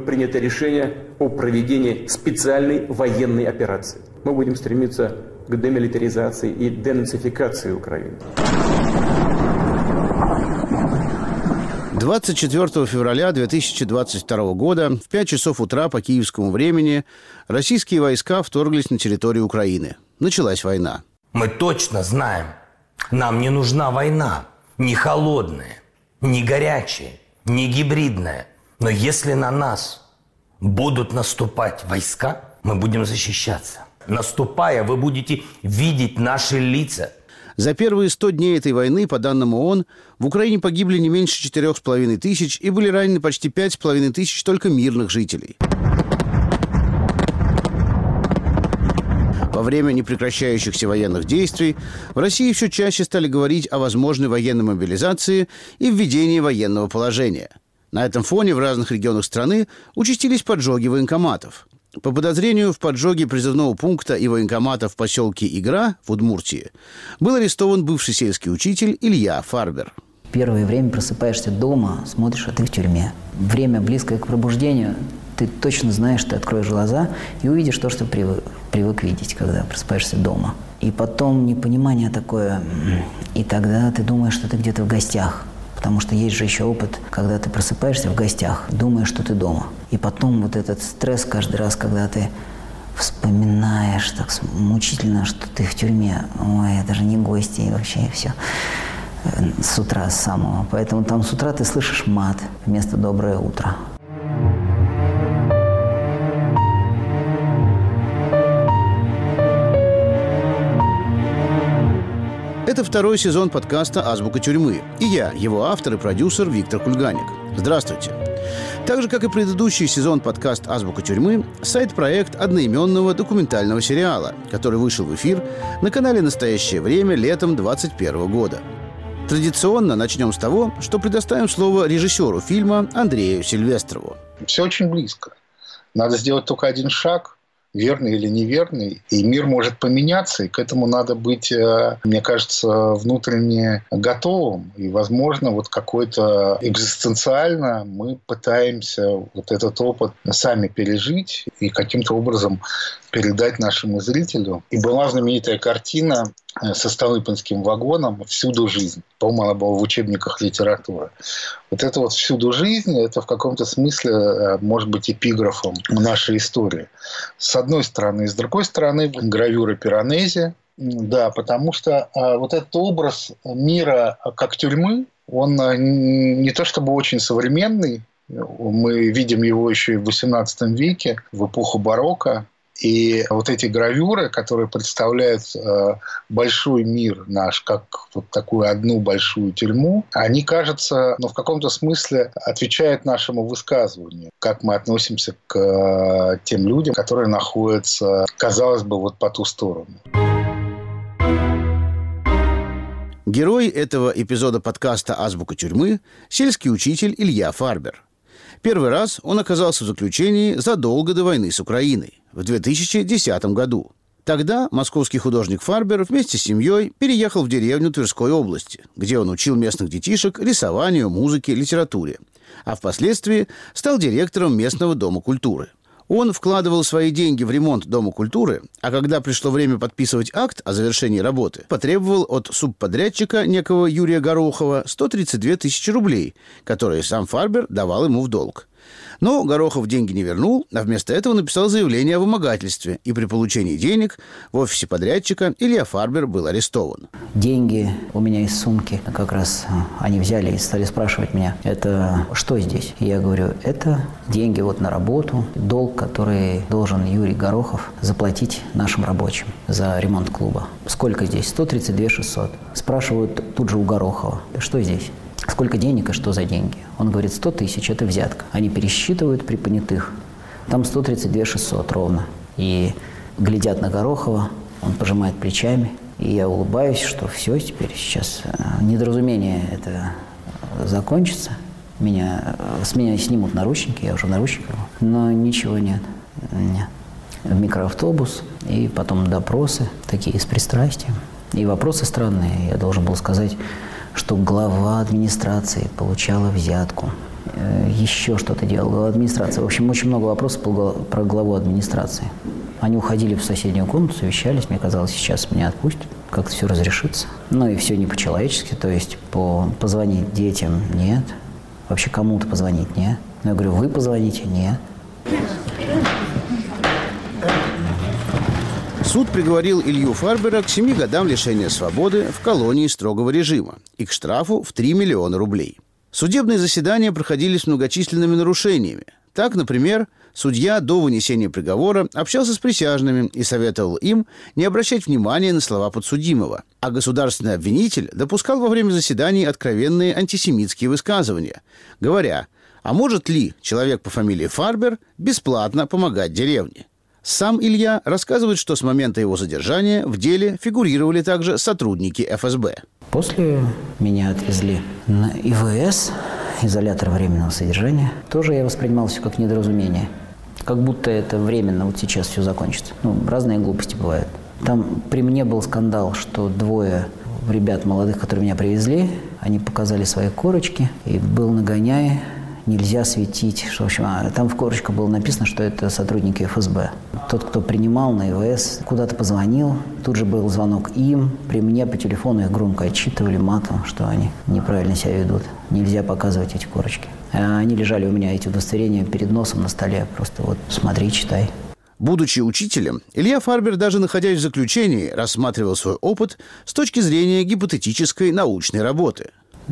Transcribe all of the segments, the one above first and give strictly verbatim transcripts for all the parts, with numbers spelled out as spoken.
принято решение о проведении специальной военной операции. Мы будем стремиться к демилитаризации и денацификации Украины. двадцать четвёртого февраля две тысячи двадцать второго года в пять часов утра по киевскому времени российские войска вторглись на территорию Украины. Началась война. Мы точно знаем, нам не нужна война. Не холодная, не горячая, не гибридная. Но если на нас будут наступать войска, мы будем защищаться. Наступая, вы будете видеть наши лица. За первые сто дней этой войны, по данным ООН, в Украине погибли не меньше четырех с половиной тысяч и были ранены почти пять с половиной тысяч только мирных жителей. Во время непрекращающихся военных действий в России все чаще стали говорить о возможной военной мобилизации и введении военного положения. На этом фоне в разных регионах страны участились поджоги военкоматов. По подозрению в поджоге призывного пункта и военкомата в поселке Игра в Удмуртии был арестован бывший сельский учитель Илья Фарбер. Первое время просыпаешься дома, смотришь, а ты в тюрьме. Время близкое к пробуждению, ты точно знаешь, ты откроешь глаза и увидишь то, что привык, привык видеть, когда просыпаешься дома. И потом непонимание такое, и тогда ты думаешь, что ты где-то в гостях. Потому что есть же еще опыт, когда ты просыпаешься в гостях, думаешь, что ты дома. И потом вот этот стресс каждый раз, когда ты вспоминаешь так мучительно, что ты в тюрьме. Ой, это же не гости, и вообще все. С утра, с самого. Поэтому там с утра ты слышишь мат вместо «доброе утро». Это второй сезон подкаста «Азбука тюрьмы». И я, его автор и продюсер Виктор Кульганик. Здравствуйте. Так же, как и предыдущий сезон подкаст «Азбука тюрьмы», сайт-проект одноименного документального сериала, который вышел в эфир на канале «Настоящее время» летом двадцать первого года. Традиционно начнем с того, что предоставим слово режиссеру фильма Андрею Сильвестрову. Все очень близко. Надо сделать только один шаг, верный или неверный, и мир может поменяться, и к этому надо быть, мне кажется, внутренне готовым. И, возможно, вот какой-то экзистенциально мы пытаемся вот этот опыт сами пережить и каким-то образом передать нашему зрителю. И была знаменитая картина со Столыпинским вагоном «Всюду жизнь». По-моему, она была в учебниках литературы. Вот это вот «Всюду жизнь» – это в каком-то смысле может быть эпиграфом нашей истории. С одной стороны. И с другой стороны, гравюра Пиранези. Да, потому что вот этот образ мира как тюрьмы, он не то чтобы очень современный. Мы видим его еще и в восемнадцатом веке, в эпоху барокко. И вот эти гравюры, которые представляют э, большой мир наш, как вот такую одну большую тюрьму, они, кажется, ну, в каком-то смысле отвечают нашему высказыванию. Как мы относимся к э, тем людям, которые находятся, казалось бы, вот по ту сторону. Герой этого эпизода подкаста «Азбука тюрьмы» – сельский учитель Илья Фарбер. Первый раз он оказался в заключении задолго до войны с Украиной, в две тысячи десятом году. Тогда московский художник Фарбер вместе с семьей переехал в деревню Тверской области, где он учил местных детишек рисованию, музыке, литературе, а впоследствии стал директором местного дома культуры. Он вкладывал свои деньги в ремонт Дома культуры, а когда пришло время подписывать акт о завершении работы, потребовал от субподрядчика некого Юрия Горохова сто тридцать две тысячи рублей, которые сам Фарбер давал ему в долг. Но Горохов деньги не вернул, а вместо этого написал заявление о вымогательстве, и при получении денег в офисе подрядчика Илья Фарбер был арестован. Деньги у меня из сумки, как раз они взяли и стали спрашивать меня, это что здесь? И я говорю, это деньги вот на работу, долг, который должен Юрий Горохов заплатить нашим рабочим за ремонт клуба. Сколько здесь? сто тридцать две тысячи шестьсот. Спрашивают тут же у Горохова, что здесь? Сколько денег и что за деньги? Он говорит, сто тысяч – это взятка. Они пересчитывают при понятых. Там сто тридцать две тысячи шестьсот ровно. И глядят на Горохова, он пожимает плечами. И я улыбаюсь, что все, теперь сейчас недоразумение это закончится. Меня, с меня снимут наручники, я уже в наручниках. Но ничего нет. Нет. В микроавтобус, и потом допросы, такие с пристрастием. И вопросы странные. Я должен был сказать, что глава администрации получала взятку. еще что-то делал, администрация. В общем, очень много вопросов про главу администрации. Они уходили в соседнюю комнату, совещались. Мне казалось, сейчас меня отпустят, как-то все разрешится. Ну и все не по-человечески, то есть по позвонить детям – нет. Вообще кому-то позвонить – нет. Но я говорю, вы позвоните – нет. Суд приговорил Илью Фарбера к семи годам лишения свободы в колонии строгого режима и к штрафу в три миллиона рублей. Судебные заседания проходили с многочисленными нарушениями. Так, например, судья до вынесения приговора общался с присяжными и советовал им не обращать внимания на слова подсудимого. А государственный обвинитель допускал во время заседаний откровенные антисемитские высказывания, говоря, а может ли человек по фамилии Фарбер бесплатно помогать деревне? Сам Илья рассказывает, что с момента его задержания в деле фигурировали также сотрудники эф эс бэ. После меня отвезли на и вэ эс, изолятор временного содержания. Тоже я воспринимал все как недоразумение. Как будто это временно, вот сейчас все закончится. Ну, разные глупости бывают. Там при мне был скандал, что двое ребят молодых, которые меня привезли, они показали свои корочки, и был нагоняй. Нельзя светить. Что, в общем, а там в корочках было написано, что это сотрудники эф эс бэ. Тот, кто принимал на и вэ эс, куда-то позвонил. Тут же был звонок им. При мне по телефону их громко отчитывали матом, что они неправильно себя ведут. Нельзя показывать эти корочки. А они лежали у меня, эти удостоверения, перед носом на столе. Просто вот смотри, читай. Будучи учителем, Илья Фарбер, даже находясь в заключении, рассматривал свой опыт с точки зрения гипотетической научной работы.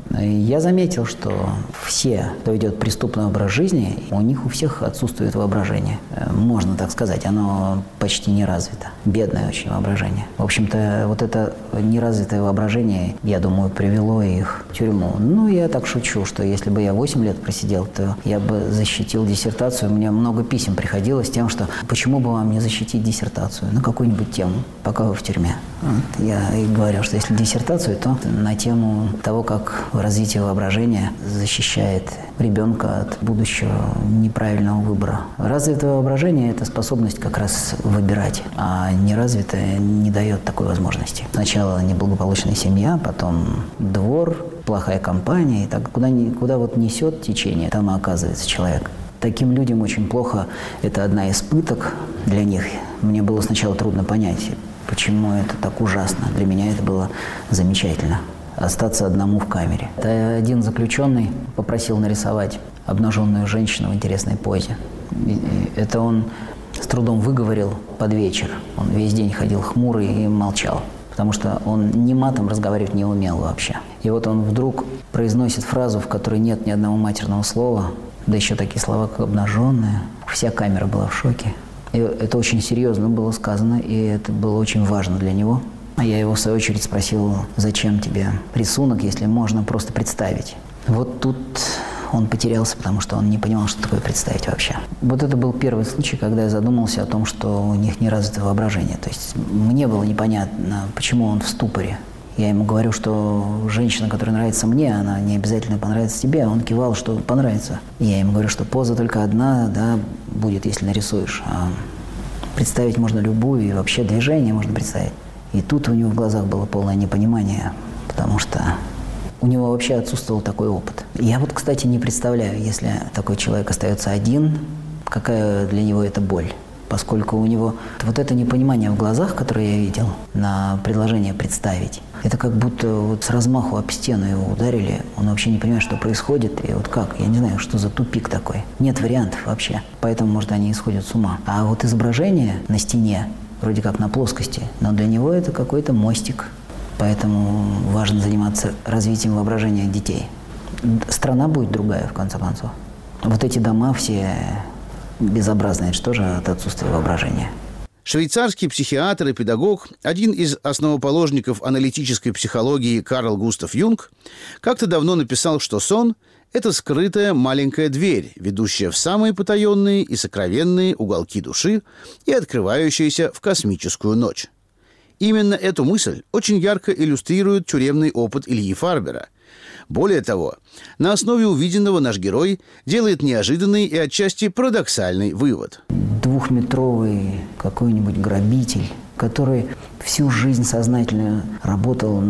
Я заметил, что все, кто ведет преступный образ жизни, у них у всех отсутствует воображение. Можно так сказать, оно почти не развито. Бедное очень воображение. В общем-то, вот это неразвитое воображение, я думаю, привело их в тюрьму. Ну, я так шучу, что если бы я восемь лет просидел, то я бы защитил диссертацию. Мне много писем приходило с тем, что почему бы вам не защитить диссертацию на какую-нибудь тему, пока вы в тюрьме. Вот. Я и говорю, что если диссертацию, то на тему того, как развитие воображения защищает ребенка от будущего неправильного выбора. Развитое воображение – это способность как раз выбирать, а неразвитое не дает такой возможности. Сначала неблагополучная семья, потом двор, плохая компания, и так куда, куда вот несет течение, там и оказывается человек. Таким людям очень плохо, это одна из пыток для них. Мне было сначала трудно понять, почему это так ужасно. Для меня это было замечательно. Остаться одному в камере. Это один заключенный попросил нарисовать обнаженную женщину в интересной позе. И это он с трудом выговорил под вечер. Он весь день ходил хмурый и молчал, потому что он ни матом разговаривать не умел вообще. И вот он вдруг произносит фразу, в которой нет ни одного матерного слова, да еще такие слова, как «обнаженная». Вся камера была в шоке. И это очень серьезно было сказано, и это было очень важно для него. А я его, в свою очередь, спросил, зачем тебе рисунок, если можно просто представить. Вот тут он потерялся, потому что он не понимал, что такое представить вообще. Вот это был первый случай, когда я задумался о том, что у них не развито воображение. То есть мне было непонятно, почему он в ступоре. Я ему говорю, что женщина, которая нравится мне, она не обязательно понравится тебе. А он кивал, что понравится. И я ему говорю, что поза только одна, да, будет, если нарисуешь. А представить можно любую, и вообще движение можно представить. И тут у него в глазах было полное непонимание, потому что у него вообще отсутствовал такой опыт. Я вот, кстати, не представляю, если такой человек остается один, какая для него это боль. Поскольку у него вот это непонимание в глазах, которое я видел, на предложение «представить», это как будто вот с размаху об стену его ударили, он вообще не понимает, что происходит, и вот как, я не знаю, что за тупик такой. Нет вариантов вообще, поэтому, может, они исходят с ума. А вот изображение на стене, вроде как на плоскости, но для него это какой-то мостик. Поэтому важно заниматься развитием воображения детей. Страна будет другая, в конце концов. Вот эти дома все безобразные, это же тоже от отсутствия воображения. Швейцарский психиатр и педагог, один из основоположников аналитической психологии Карл Густав Юнг, как-то давно написал, что сон – это скрытая маленькая дверь, ведущая в самые потаенные и сокровенные уголки души и открывающаяся в космическую ночь. Именно эту мысль очень ярко иллюстрирует тюремный опыт Ильи Фарбера. Более того, на основе увиденного наш герой делает неожиданный и отчасти парадоксальный вывод. Двухметровый какой-нибудь грабитель, который всю жизнь сознательно работал над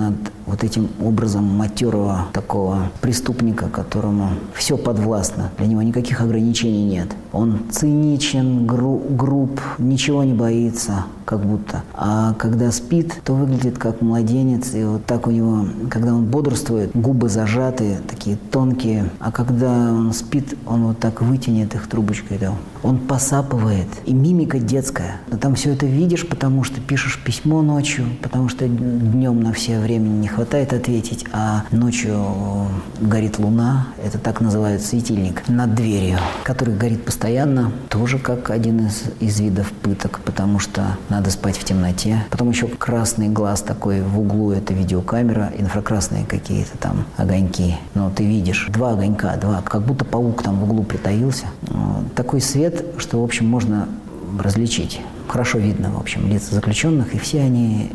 вот этим образом матерого такого преступника, которому все подвластно, для него никаких ограничений нет. Он циничен, гру- груб, ничего не боится, как будто. А когда спит, то выглядит как младенец, и вот так у него, когда он бодрствует, губы зажаты, такие тонкие, а когда он спит, он вот так вытянет их трубочкой, да. Он посапывает, и мимика детская. Но там все это видишь, потому что пишешь письмо ночью, потому что днем на все времени не хватает ответить, а ночью горит луна, это так называют светильник, над дверью, который горит постоянно, тоже как один из, из видов пыток, потому что надо спать в темноте. Потом еще красный глаз такой в углу, это видеокамера, инфракрасные какие-то там огоньки. Но ты видишь два огонька, два, как будто паук там в углу притаился. Такой свет, что, в общем, можно различить. Хорошо видно, в общем, лица заключенных, и все они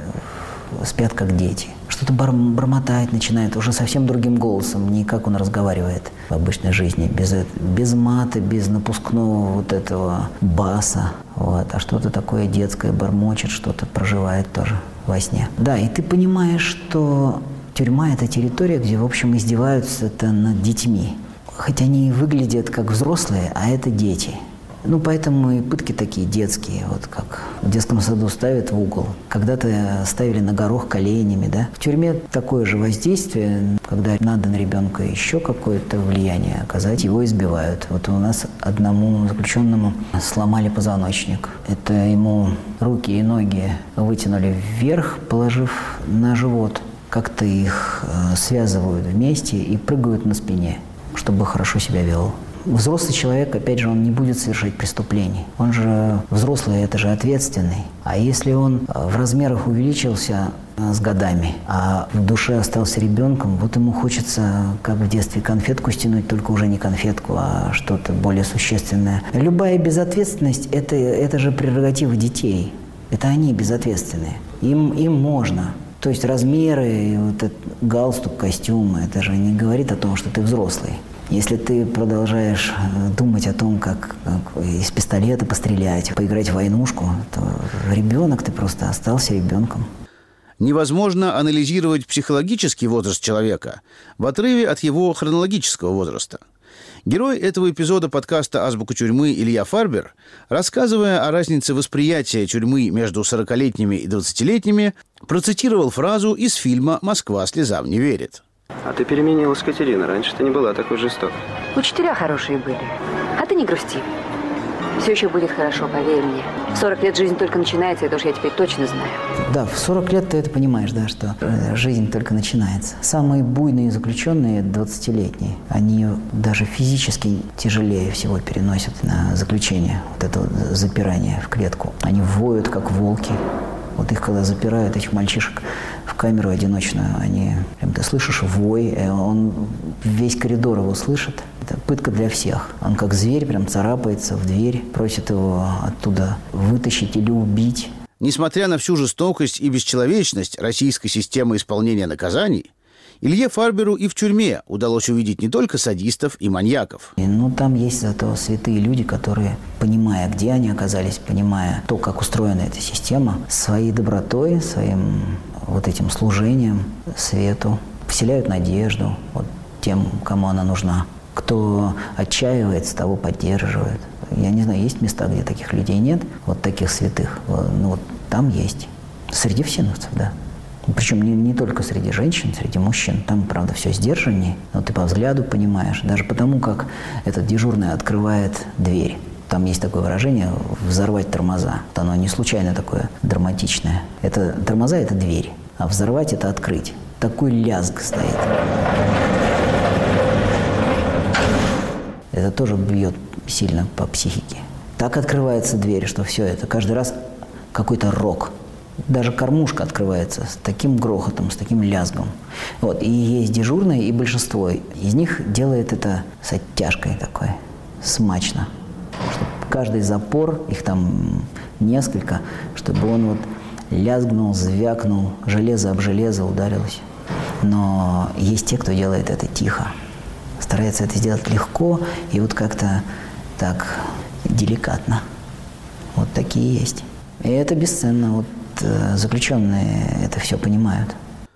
спят как дети. Что-то бормотать начинает уже совсем другим голосом, не как он разговаривает в обычной жизни, без, без мата, без напускного вот этого баса, вот, а что-то такое детское бормочет, что-то проживает тоже во сне. Да, и ты понимаешь, что тюрьма – это территория, где, в общем, издеваются-то над детьми. Хоть они и выглядят как взрослые, а это дети. Ну, поэтому и пытки такие детские, вот как в детском саду ставят в угол. Когда-то ставили на горох коленями, да. В тюрьме такое же воздействие, когда надо на ребенка еще какое-то влияние оказать, его избивают. Вот у нас одному заключенному сломали позвоночник. Это ему руки и ноги вытянули вверх, положив на живот. Как-то их связывают вместе и прыгают на спине, чтобы хорошо себя вел. Взрослый человек, опять же, он не будет совершать преступлений. Он же взрослый, это же ответственный. А если он в размерах увеличился с годами, а в душе остался ребенком, вот ему хочется, как в детстве, конфетку стянуть, только уже не конфетку, а что-то более существенное. Любая безответственность – это, это же прерогатива детей. Это они безответственные. Им, им можно. То есть размеры, вот этот галстук, костюм – это же не говорит о том, что ты взрослый. Если ты продолжаешь думать о том, как, как из пистолета пострелять, поиграть в войнушку, то ребенок, ты просто остался ребенком. Невозможно анализировать психологический возраст человека в отрыве от его хронологического возраста. Герой этого эпизода подкаста «Азбука тюрьмы» Илья Фарбер, рассказывая о разнице восприятия тюрьмы между сорокалетними и двадцатилетними, процитировал фразу из фильма «Москва слезам не верит». А ты переменилась, Катерина. Раньше ты не была такой жестокой. Учителя хорошие были. А ты не грусти. Все еще будет хорошо, поверь мне. В сорок лет жизнь только начинается, это уж я теперь точно знаю. Да, в сорок лет ты это понимаешь, да, что жизнь только начинается. Самые буйные заключенные двадцатилетние, они даже физически тяжелее всего переносят на заключение, вот это вот запирание в клетку. Они воют, как волки. Вот их, когда запирают, этих мальчишек, в камеру одиночную, они, прям ты слышишь вой, он весь коридор его слышит. Это пытка для всех. Он как зверь прям царапается в дверь, просит его оттуда вытащить или убить. Несмотря на всю жестокость и бесчеловечность российской системы исполнения наказаний, Илье Фарберу и в тюрьме удалось увидеть не только садистов и маньяков. И, ну, там есть зато святые люди, которые, понимая, где они оказались, понимая то, как устроена эта система, своей добротой, своим вот этим служением свету вселяют надежду вот тем, кому она нужна. Кто отчаивается, того поддерживает. Я не знаю, есть места, где таких людей нет, вот таких святых. Ну, вот там есть. Среди всеновцев, да. Причем не, не только среди женщин, среди мужчин. Там, правда, все сдержаннее, но ты по взгляду понимаешь. Даже потому, как этот дежурный открывает дверь. Там есть такое выражение «взорвать тормоза». Вот оно не случайно такое драматичное. Это тормоза – это дверь, а взорвать – это открыть. Такой лязг стоит. Это тоже бьет сильно по психике. Так открывается дверь, что все это каждый раз какой-то рок. Даже кормушка открывается с таким грохотом, с таким лязгом. Вот. И есть дежурные, и большинство из них делает это с оттяжкой такой, смачно. Чтобы каждый запор, их там несколько, чтобы он вот лязгнул, звякнул, железо об железо ударилось. Но есть те, кто делает это тихо. Старается это сделать легко и вот как-то так деликатно. Вот такие есть. И это бесценно. Вот заключенные это все понимают.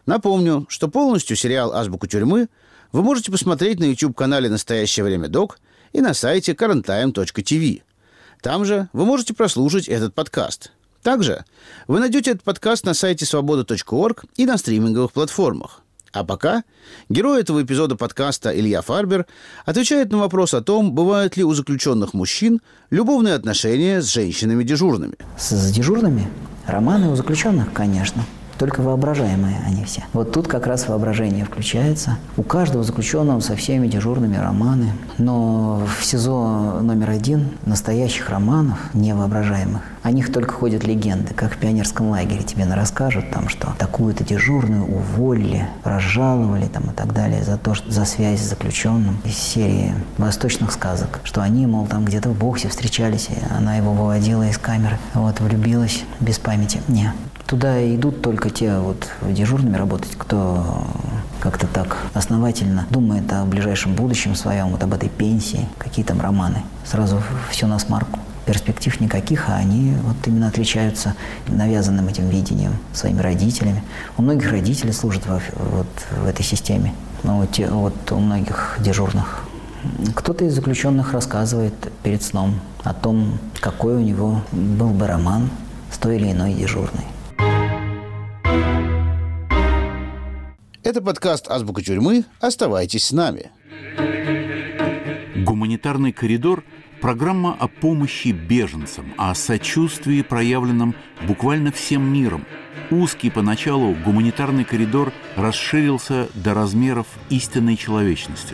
Напомню, что полностью сериал «Азбука тюрьмы» вы можете посмотреть на YouTube-канале «Настоящее время док» и на сайте current time точка ти ви. Там же вы можете прослушать этот подкаст. Также вы найдете этот подкаст на сайте свобода точка орг и на стриминговых платформах. А пока герой этого эпизода подкаста Илья Фарбер отвечает на вопрос о том, бывают ли у заключенных мужчин любовные отношения с женщинами-дежурными. С дежурными? Романы у заключенных, конечно. Только воображаемые они все. Вот тут как раз воображение включается. У каждого заключенного со всеми дежурными романы. Но в СИЗО номер один настоящих романов, невоображаемых, о них только ходят легенды, как в пионерском лагере. Тебе расскажут, там, что такую-то дежурную уволили, разжаловали там, и так далее за то, что, за связь с заключенным. Из серии восточных сказок, что они, мол, там где-то в боксе встречались, и она его выводила из камеры. Вот, влюбилась без памяти. Не. Туда идут только те вот дежурными работать, кто как-то так основательно думает о ближайшем будущем своем, вот об этой пенсии, какие там романы. Сразу все на смарку. Перспектив никаких, а они вот именно отличаются навязанным этим видением своими родителями. У многих родителей служат во, вот, в этой системе, но вот, вот у многих дежурных. Кто-то из заключенных рассказывает перед сном о том, какой у него был бы роман с той или иной дежурной. Это подкаст «Азбука тюрьмы». Оставайтесь с нами. Гуманитарный коридор – программа о помощи беженцам, о сочувствии, проявленном буквально всем миром. Узкий поначалу гуманитарный коридор расширился до размеров истинной человечности.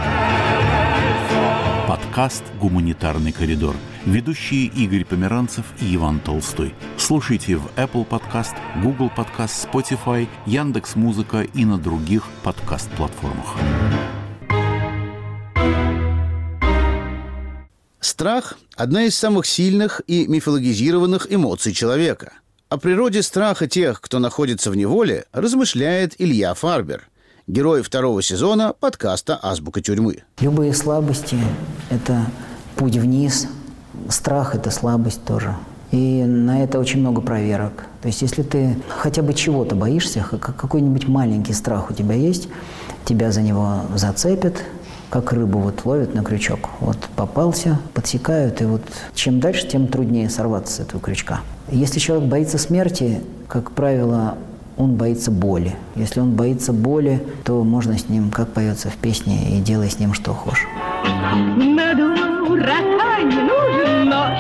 Подкаст «Гуманитарный коридор». Ведущие Игорь Померанцев и Иван Толстой. Слушайте в Apple Podcast, Google Podcast, Spotify, Яндекс.Музыка и на других подкаст-платформах. Страх – одна из самых сильных и мифологизированных эмоций человека. О природе страха тех, кто находится в неволе, размышляет Илья Фарбер, герой второго сезона подкаста «Азбука тюрьмы». Любые слабости – это путь вниз. Страх – это слабость тоже. И на это очень много проверок. То есть, если ты хотя бы чего-то боишься, какой-нибудь маленький страх у тебя есть, тебя за него зацепят, как рыбу вот ловят на крючок. Вот попался, подсекают, и вот чем дальше, тем труднее сорваться с этого крючка. Если человек боится смерти, как правило, он боится боли. Если он боится боли, то можно с ним, как поется в песне, и делай с ним что хочешь. На дурака не нужен нож.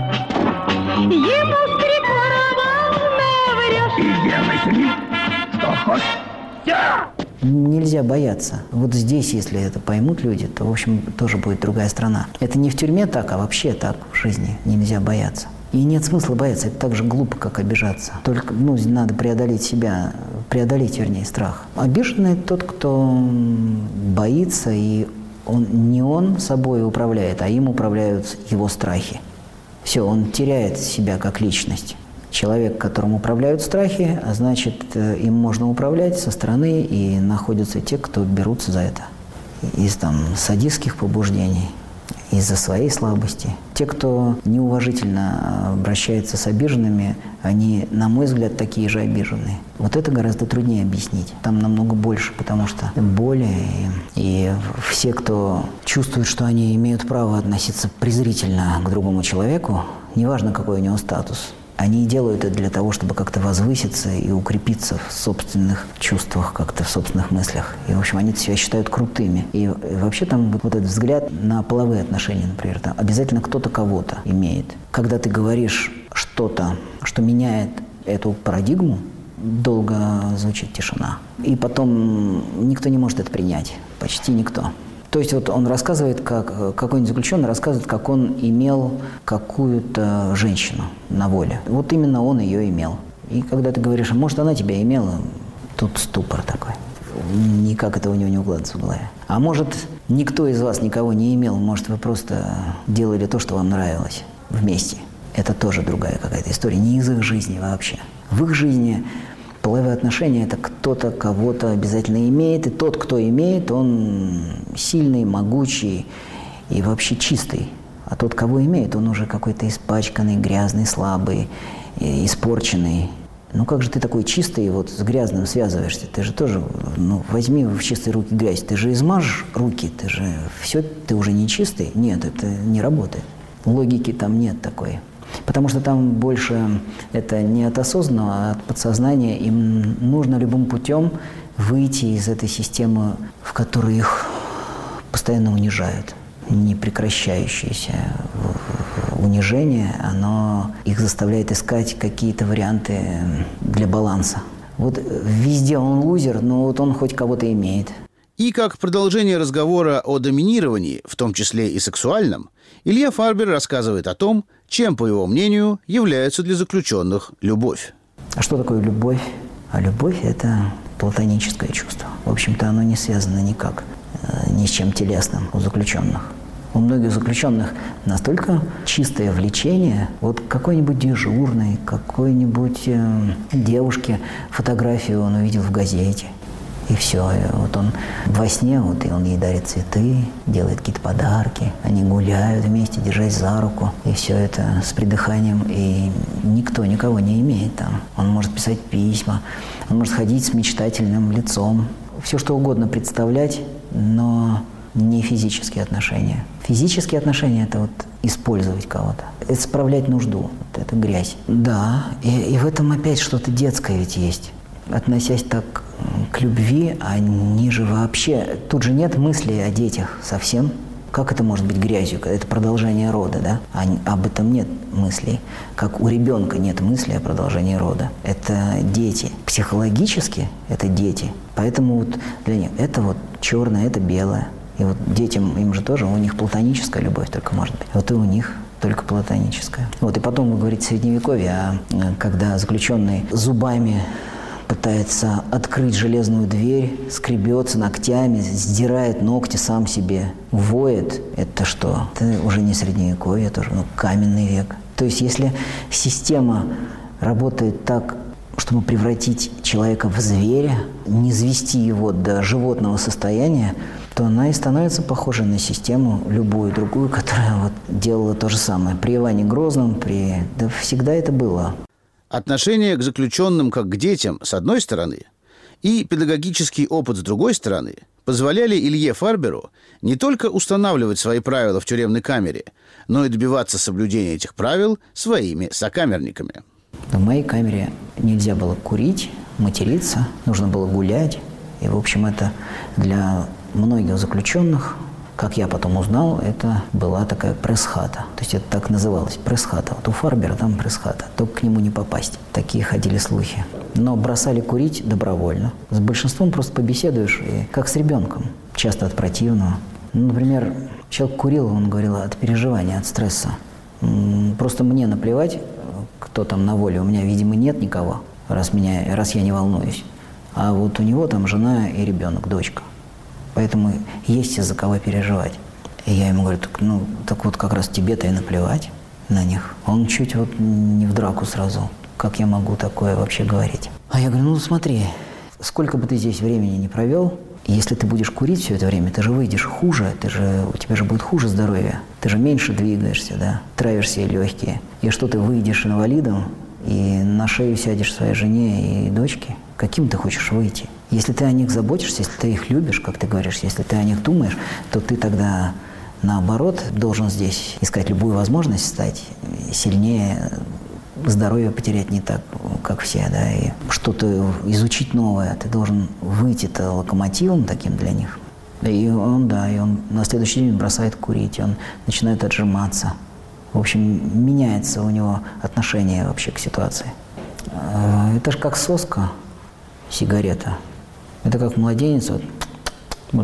Ему с три короба наврешь. И делай с ним что хочешь. Нельзя бояться. Вот здесь, если это поймут люди, то, в общем, тоже будет другая страна. Это не в тюрьме так, а вообще так в жизни. Нельзя бояться. И нет смысла бояться. Это так же глупо, как обижаться. Только, ну, надо преодолеть себя, преодолеть, вернее, страх. Обиженный тот, кто боится, и он, не он собой управляет, а им управляют его страхи. Все, он теряет себя как личность. Человек, которым управляют страхи, а значит, им можно управлять со стороны, и находятся те, кто берутся за это. Из там садистских побуждений, из-за своей слабости. Те, кто неуважительно обращается с обиженными, они, на мой взгляд, такие же обиженные. Вот это гораздо труднее объяснить. Там намного больше, потому что боли, и, и все, кто чувствует, что они имеют право относиться презрительно к другому человеку, неважно, какой у него статус, они делают это для того, чтобы как-то возвыситься и укрепиться в собственных чувствах, как-то в собственных мыслях. И, в общем, они себя считают крутыми. И, и вообще там вот этот взгляд на половые отношения, например, там обязательно кто-то кого-то имеет. Когда ты говоришь что-то, что меняет эту парадигму, долго звучит тишина. И потом никто не может это принять. Почти никто. То есть вот он рассказывает, как какой-нибудь заключенный рассказывает, как он имел какую-то женщину на воле. Вот именно он ее имел. И когда ты говоришь, может, она тебя имела, тут ступор такой. Никак это у него не укладывается в голове. А может, никто из вас никого не имел, может, вы просто делали то, что вам нравилось вместе. Это тоже другая какая-то история, не из их жизни вообще. В их жизни половые отношения – это кто-то кого-то обязательно имеет, и тот, кто имеет, он сильный, могучий и вообще чистый. А тот, кого имеет, он уже какой-то испачканный, грязный, слабый, испорченный. Ну как же ты такой чистый, вот с грязным связываешься? Ты же тоже, ну возьми в чистые руки грязь. Ты же измажешь руки, ты же все, ты уже не чистый. Нет, это не работает. Логики там нет такой. Потому что там больше это не от осознанного, а от подсознания. Им нужно любым путем выйти из этой системы, в которой их постоянно унижают. Непрекращающееся унижение, оно их заставляет искать какие-то варианты для баланса. Вот везде он лузер, но вот он хоть кого-то имеет. И как продолжение разговора о доминировании, в том числе и сексуальном, Илья Фарбер рассказывает о том, чем, по его мнению, является для заключенных любовь. А что такое любовь? А любовь – это платоническое чувство. В общем-то, оно не связано никак э, ни с чем телесным у заключенных. У многих заключенных настолько чистое влечение, вот какой-нибудь дежурный, какой-нибудь э, девушке фотографию он увидел в газете. И все, и вот он во сне, вот, и он ей дарит цветы, делает какие-то подарки, они гуляют вместе, держась за руку, и все это с придыханием, и никто никого не имеет там. Он может писать письма, он может ходить с мечтательным лицом, все что угодно представлять, но не физические отношения. Физические отношения – это вот использовать кого-то, это справлять нужду, вот это грязь. Да, и, и в этом опять что-то детское ведь есть. Относясь так к любви, они же вообще... Тут же нет мысли о детях совсем. Как это может быть грязью? Это продолжение рода, да? А об этом нет мыслей. Как у ребенка нет мысли о продолжении рода. Это дети. Психологически это дети. Поэтому вот для них это вот черное, это белое. И вот детям, им же тоже, у них платоническая любовь только может быть. Вот и у них только платоническая. Вот, и потом вы говорите средневековье, а когда заключенный зубами пытается открыть железную дверь, скребется ногтями, сдирает ногти сам себе, воет. Это что? Это уже не средневековье, это уже ну, каменный век. То есть если система работает так, чтобы превратить человека в зверя, не свести его до животного состояния, то она и становится похожей на систему, любую другую, которая вот делала то же самое. При Иване Грозном, при... да всегда это было. Отношение к заключенным как к детям, с одной стороны, и педагогический опыт, с другой стороны, позволяли Илье Фарберу не только устанавливать свои правила в тюремной камере, но и добиваться соблюдения этих правил своими сокамерниками. В моей камере нельзя было курить, материться, нужно было гулять. И, в общем, это для многих заключенных, как я потом узнал, это была такая пресс-хата. То есть это так называлось, пресс-хата. Вот у Фарбера там пресс-хата, только к нему не попасть. Такие ходили слухи. Но бросали курить добровольно. С большинством просто побеседуешь, и как с ребенком, часто от противного. Ну, например, человек курил, он говорил, от переживания, от стресса. Просто мне наплевать, кто там на воле. У меня, видимо, нет никого, раз, меня, раз я не волнуюсь. А вот у него там жена и ребенок, дочка. Поэтому есть из-за кого переживать. И я ему говорю, так, ну, так вот как раз тебе-то и наплевать на них. Он чуть вот не в драку сразу. Как я могу такое вообще говорить? А я говорю, ну смотри, сколько бы ты здесь времени не провел, если ты будешь курить все это время, ты же выйдешь хуже, ты же, у тебя же будет хуже здоровье. Ты же меньше двигаешься, да, травишь себе легкие. И что ты выйдешь инвалидом и на шею сядешь своей жене и дочке? Каким ты хочешь выйти? Если ты о них заботишься, если ты их любишь, как ты говоришь, если ты о них думаешь, то ты тогда, наоборот, должен здесь искать любую возможность стать сильнее, здоровье потерять не так, как все, да, и что-то изучить новое. Ты должен выйти-то локомотивом таким для них. И он, да, и он на следующий день бросает курить, он начинает отжиматься. В общем, меняется у него отношение вообще к ситуации. Это же как соска, сигарета. Это как младенец, вот, вот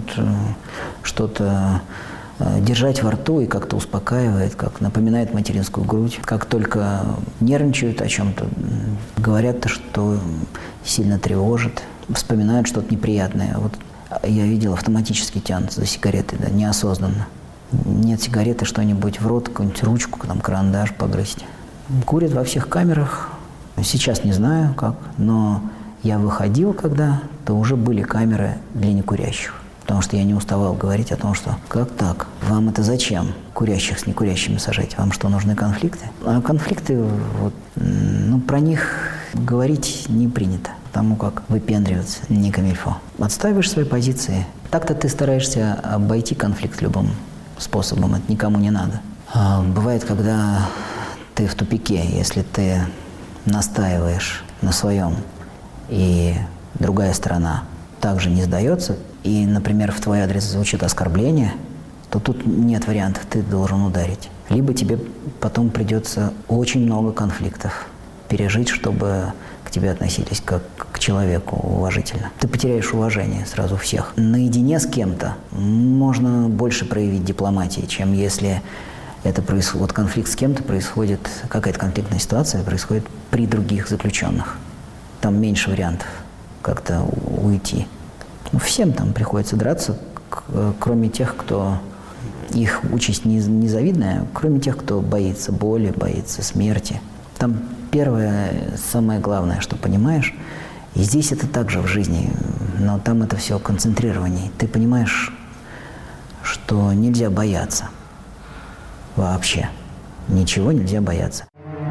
что-то держать во рту и как-то успокаивает, как напоминает материнскую грудь. Как только нервничают о чем-то, говорят, что сильно тревожит, вспоминают что-то неприятное. Вот я видел, автоматически тянутся за сигаретой, да, неосознанно. Нет сигареты, что-нибудь в рот, какую-нибудь ручку, там, карандаш погрызть. Курят во всех камерах. Сейчас не знаю как, но я выходил, когда, то уже были камеры для некурящих. Потому что я не уставал говорить о том, что как так? Вам это зачем? Курящих с некурящими сажать? Вам что, нужны конфликты? А конфликты, вот, ну, про них Говорить не принято, потому как выпендриваться не камильфо. Отстаиваешь свои позиции. Так-то ты стараешься обойти конфликт любым способом, это никому не надо. А бывает, когда ты в тупике, если ты настаиваешь на своем, и другая сторона также не сдается, и, например, в твой адрес звучит оскорбление, то тут нет вариантов, ты должен ударить. Либо тебе потом придется очень много конфликтов пережить, чтобы к тебе относились как к человеку уважительно. Ты потеряешь уважение сразу всех. Наедине с кем-то можно больше проявить дипломатии, чем если это происходит, вот конфликт с кем-то происходит, какая-то конфликтная ситуация происходит при других заключенных. Там меньше вариантов как-то уйти. Всем там приходится драться, кроме тех, кто... Их участь незавидная, кроме тех, кто боится боли, боится смерти. Там первое, самое главное, что понимаешь, и здесь это также в жизни, но там это все концентрированнее. Ты понимаешь, что нельзя бояться вообще. Ничего нельзя бояться.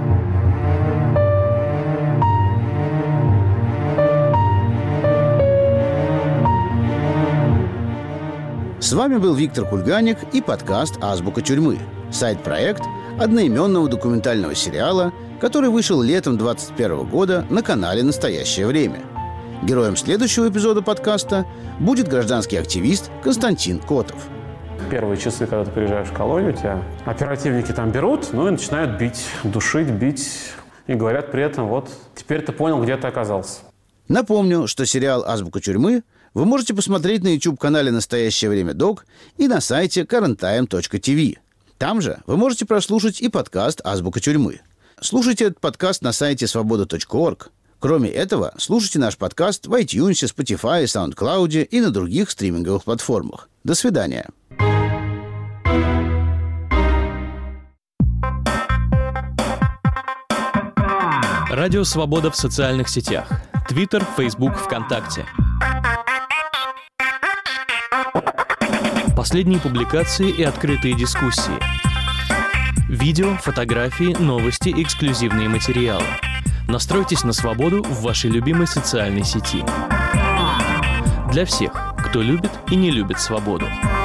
С вами был Виктор Кульганик и подкаст «Азбука тюрьмы», сайт-проект одноименного документального сериала, который вышел летом двадцать первого года на канале «Настоящее время». Героем следующего эпизода подкаста будет гражданский активист Константин Котов. Первые часы, когда ты приезжаешь в колонию, тебя оперативники там берут, ну и начинают бить, душить, бить. И говорят при этом, вот, теперь ты понял, где ты оказался. Напомню, что сериал «Азбука тюрьмы» вы можете посмотреть на YouTube-канале «Настоящее время Док» и на сайте current time точка ти ви. Там же вы можете прослушать и подкаст «Азбука тюрьмы». Слушайте этот подкаст на сайте свобода точка орг. Кроме этого, слушайте наш подкаст в iTunes, Spotify, SoundCloud и на других стриминговых платформах. До свидания. Радио «Свобода» в социальных сетях. Твиттер, Фейсбук, ВКонтакте. Последние публикации и открытые дискуссии. Видео, фотографии, новости, эксклюзивные материалы. Настройтесь на свободу в вашей любимой социальной сети. Для всех, кто любит и не любит свободу.